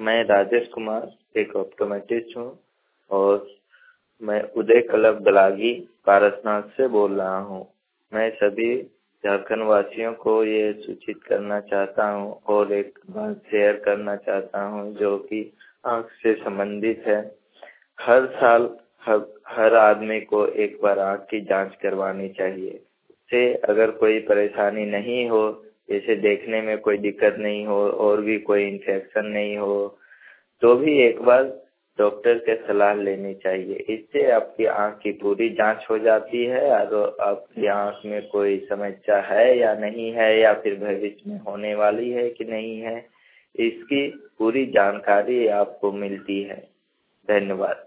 मैं राजेश कुमार एक ऑप्टोमेट्रिस्ट हूँ और मैं उदय क्लब बलागी पारसनाथ से बोल रहा हूँ। मैं सभी झारखंड वासियों को ये सूचित करना चाहता हूँ और एक बात शेयर करना चाहता हूँ जो कि आँख से संबंधित है। हर साल हर आदमी को एक बार आँख की जांच करवानी चाहिए। से अगर कोई परेशानी नहीं हो, जैसे देखने में कोई दिक्कत नहीं हो और भी कोई इन्फेक्शन नहीं हो, तो भी एक बार डॉक्टर से सलाह लेनी चाहिए। इससे आपकी आंख की पूरी जांच हो जाती है और आपकी आंख में कोई समस्या है या नहीं है या फिर भविष्य में होने वाली है कि नहीं है, इसकी पूरी जानकारी आपको मिलती है। धन्यवाद।